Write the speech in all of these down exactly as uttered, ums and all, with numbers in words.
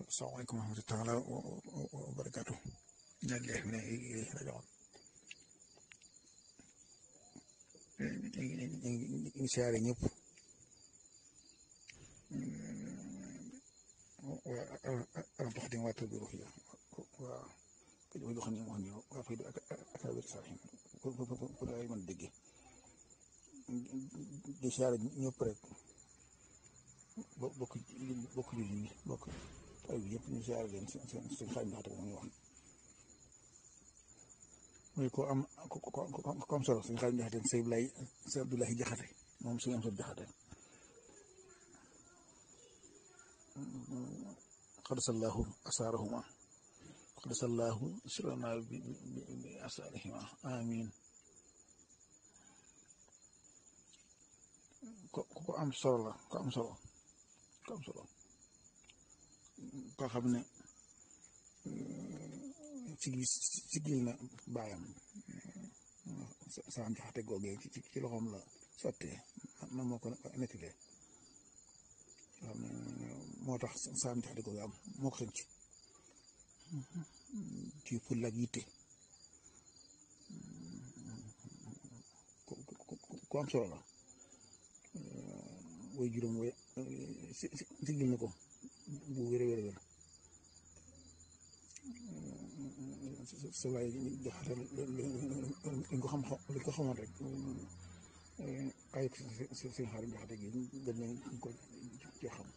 Assalamualaikum warahmatullahi wabarakatuh. Inna lillahi wa inna ilayhi raji'un. ñu ngi siyaare ñëpp waa alam taxatim waa tëdd ruux ya waa këj ba jox ni wax ni waa fay ak ak wér saxin pour ay mën dégg di siyaare ñëpp rek bokk bokk jullit ñi bokk ay bi yëpp ñu siyaare leen seen seen seen xarit ndaxte moom ñu wax muy ko am ko am solo suñu xarit jaxate sëñ Abdoulaye sëñ Abdoulaye Jaxate moom suñu am solo jaxate xadasallahu asaarahuma xadasallahu sirana bi bi asaarihima amin ko ko am solo la ko am solo ko am solo koo xam ne sigi sigil na baayam saam jaxate googee ci ci loxoom la sottee man moo ko nettalee xam ne moo tax saam jaxate googee am moo ko xënc ci fulla ak yitte ku am solo la way juróom way sigil na ko bu wér wér wér sa waay jaxate li ko xam li ko xamoon rek ay seen xarit jaxate gi gën nañ ko ci xam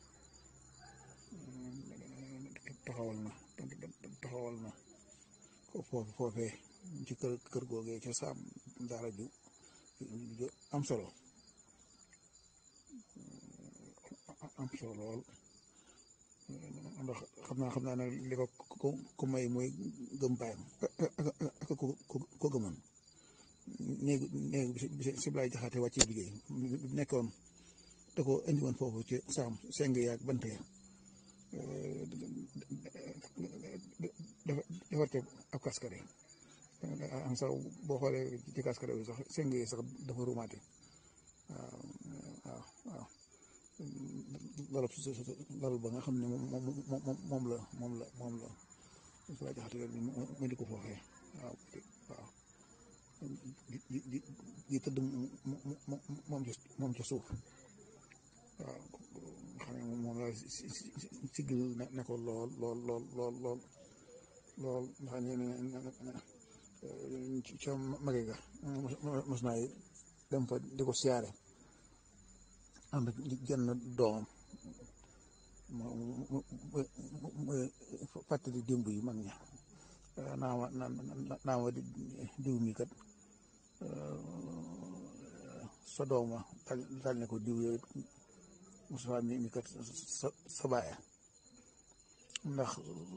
taxawal na taxawal na foofu foofee ci kër kër googee ca saam daara ju am solo am solo lool ndax xam naa xam naa ne li ko ko ko may mooy gëm baayam ak ko ko gëmoon néegu néegu bi si Abdoulaye Jaxate wàccee liggéey nekkoon da ko indi woon foofu ci saam seng yaag bant ya dafa defar ca ab kaskare am sax boo xoolee ci kaskare bi sax seng yi sax dafa rumaate waaw waaw waaw loolu loolu ba nga xam ne moom moom moom la moom la moom la su la jaxate mu di ko foofee waaw waaw di di di tëdd moom ca moom ca suuf waaw xam ne moom la sigil ne ko lool lool lool lool lool lool nga xam ne ca mage ga mos naa dem fa di ko siyaare am na genn doomam mu fàttali démb yi mag ña naa ma naa ma diw mi kat sa dooma dal ne ko diw yooyu Moussa mi mi kat sa sa baaya ndax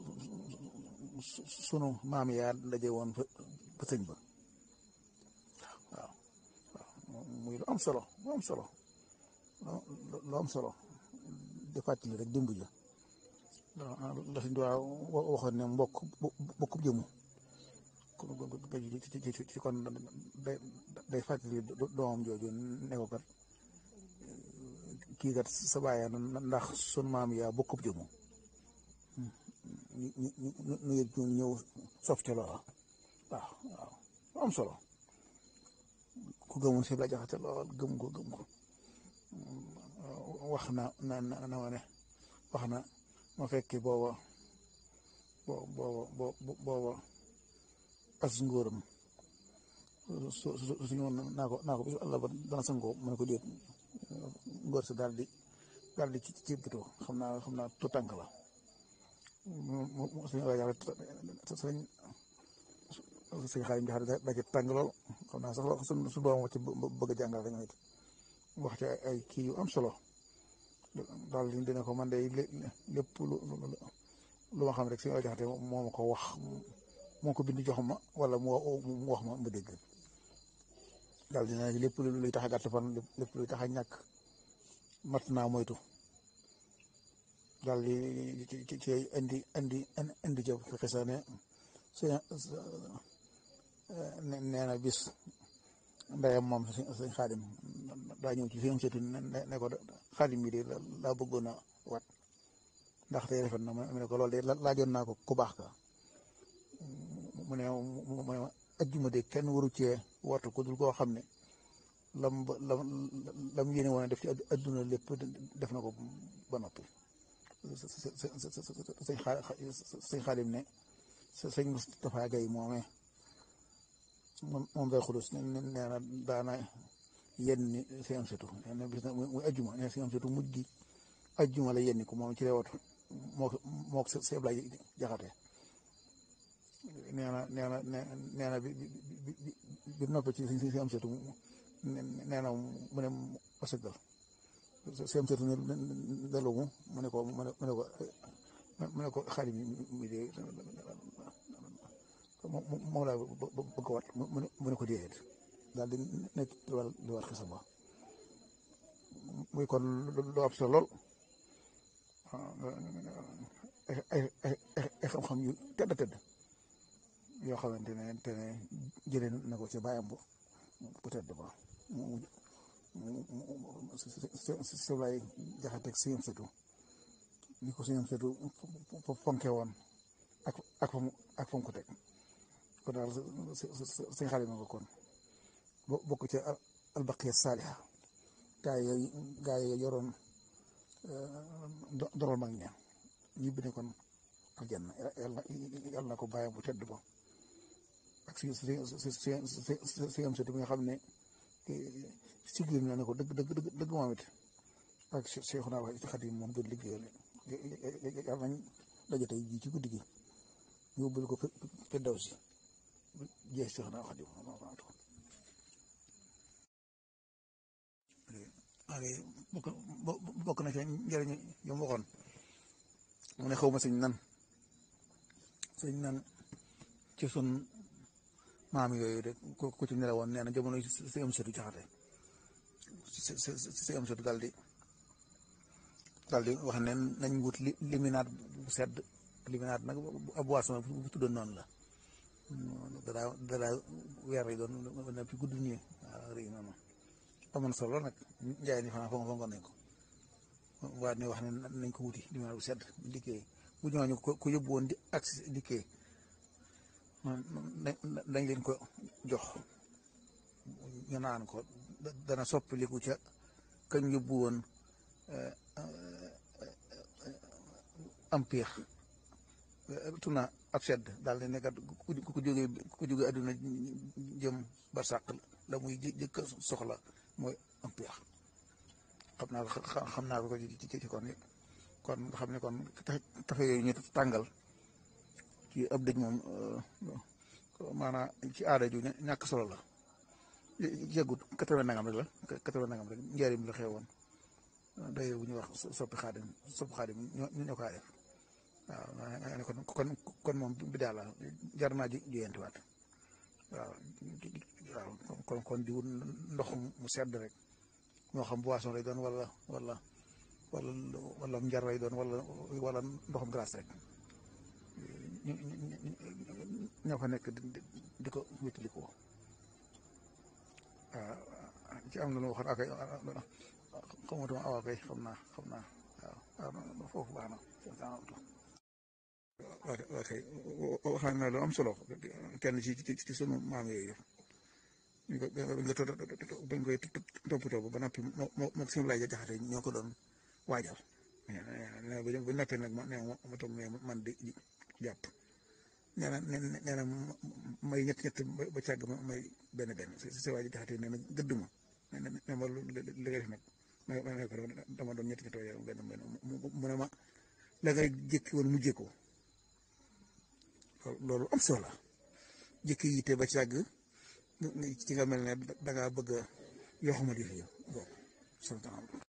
sunu maam yaa daje woon fa fa sëñ ba waaw waaw muy lu am solo lu am solo lu am solo di fàttali rek dimb ja la suñ duwaa waxoon ne mbokk bokkub jëmu ci kon day day fàttali doomam jooju ne ko kat kii kat sa baaya ndax sun maam yaa bokkub jëmu ñu ñu ñu ñu ñëw sof ca loola waaw waaw lu am solo ku gëmoon si la jaxate lool gëm ko gëm ko wax na na na ma ne wax na ma fekki booba booba booba as ngóoram su su suñu woon naa ko naa ko bis àll ba dana sangoo mu ne ko déet ngóor si daal di daal di ci ci bitoo xam naa xam naa tu tànk la mu suñu rajo suñ suñ xaalim jaxate da ci tàng lool xam naa sax su su doom wacc bëgg a jàngal rek it wax ci ay kii yu am solo daal di dina ko man de lépp lu lu ma xam rek suñu jaxate moo ma ko wax moo ko bind jox ma wala mu wax ma ma dégg daal dina lépp luy tax a gàtt fan lépp luy tax a ñàkk mat naa moytu daal di ci ci indi indi indi jëf xisa ne su nee na bis ndeyam moom suñ xaadim daa ñëw ci suñu seetu ne ko xaadim bi de laa bëggoon a wat ndax tey rafet na ma ne ko loolu de laajoon naa ko ku baax ka mu ne mu ne ajjuma de kenn waru cee wartu ko dul koo xam ne lam ba lam lam yéene woon def ci adduna lépp def na ko ba noppi. sëñ xaa sëñ Xaadim ne sëñ Moustapha Gaye moomee moom moom day xulus nee na daana yenni si am setu nee na bis na muy ajjuma nee si am setu mujj gi ajjuma la yenni ko moom ci reewatu moo moo ko si Ablaye Jaxate nee na nee na nee na bi bi bi noppi ci si am setu nee na mu ne asëggal si am setu ne dalumu mu ne ko mu ne mu ne ko mu ne ko Xaadim mi de moom laa bëgg a wat mu ne ko déedéet daal di nekk li war xisa ba muy kon lu am solo lool ay ay ay xam-xam yu tëdd tëdd yoo xamante ne te ne jëlee na ko ci bàyyam bu bu tëdd ba mu mu mu si lay jaxateeg si yëm setu ni ko si yëm setu fonke woon ak ak fa mu ak fa mu ko teg kon daal sëñ Xaadim na ko kon bokk ci albaqiya saaliha gaa yi gaa yi yoroon doral mag ña ñi bi ne kon aljanna yàlla na ko bàyyi bu tedd ba ak si si si si si am sëtu bi nga xam ne sigil na ne ko dëgg dëgg dëgg dëgg moom it ak Seexuna Xaadim moom doon liggéeyal yàlla nañ daje tey jii ci guddi gi ñu yóbbul ko Firdawsi jeex Seexuna Xaadim bokk bokk na ci njëriñ yu mu waxoon mu ne xaw ma sëñ nan sëñ nan ci sun maam yooyu de ku ci nelawoon nee na jamono si am sëtu Jaxate si si si am sëtu daal di daal di wax ne nañ wut li liminaat bu sedd liminaat nag ab boisson bu tuddoon noonu la dadaa dadaa weer yi doon na fi gudd nii waaw rëy noonu amoon solo nag njaay ni fanaa fonk fonkoon nañ ko waa ne wax ne nañ ko wuti liminaat bu sedd liggéey bu ñooñu ko ko yóbbu woon di ak liggéey dañ leen ko jox ñu naan ko dana soppiliku ca kañ yóbbu woon am piix tuna ab sedd daal di nekkat ku ko jógee ku ko jógee adduna jëm barsàq la muy jëkk soxla mooy am piix xam naa ko xam naa ko ci ci kon kon nga xam ne kon tafe yooyu ñu tàngal ci ab dëj moom maanaam ci aada ju ñàkk solo la yeggut quatre-vingt nangam rek la quatre-vingt nangam rek njëriñ la xewoon day bu ñuy wax soppi xaadim soppi xaadim ñu ñoo kaa def waaw kon kon kon moom bi daal la jar naa ji juyantiwaat waaw waaw kon kon di wut ndox mu sedd rek moo xam boisson lay doon wala wala wala wala njar lay doon wala wala ndoxam glace rek ñu ñoo fa nekk di ko wétali ko waaw ci am na lu ma waxoon akay xamatuma awa kay xam naa xam naa waaw waaw foofu baax na waaw kay waxaan na lu am solo kenn ci ci sunu maam yooyu ñu ko bañ koy toppatoo ba ba noppi moo moo sim lay jaxate ñoo ko doon waajal nee ba ba noppee nag ma nee ma toog ne man di jàpp nee na nee na may ñett ñett ba càgg ma may benn benn si si waa ji jaxate nee na gëdd ma nee na nee ma li nga def nag ma ma ne ko dama doon ñett ñett waaye benn benn mu ne ma la ngay jékki woon mu jékkoo loolu am solo la jékki yitte ba càgg ci nga mel ne da ngaa bëgg a yoo xamante ni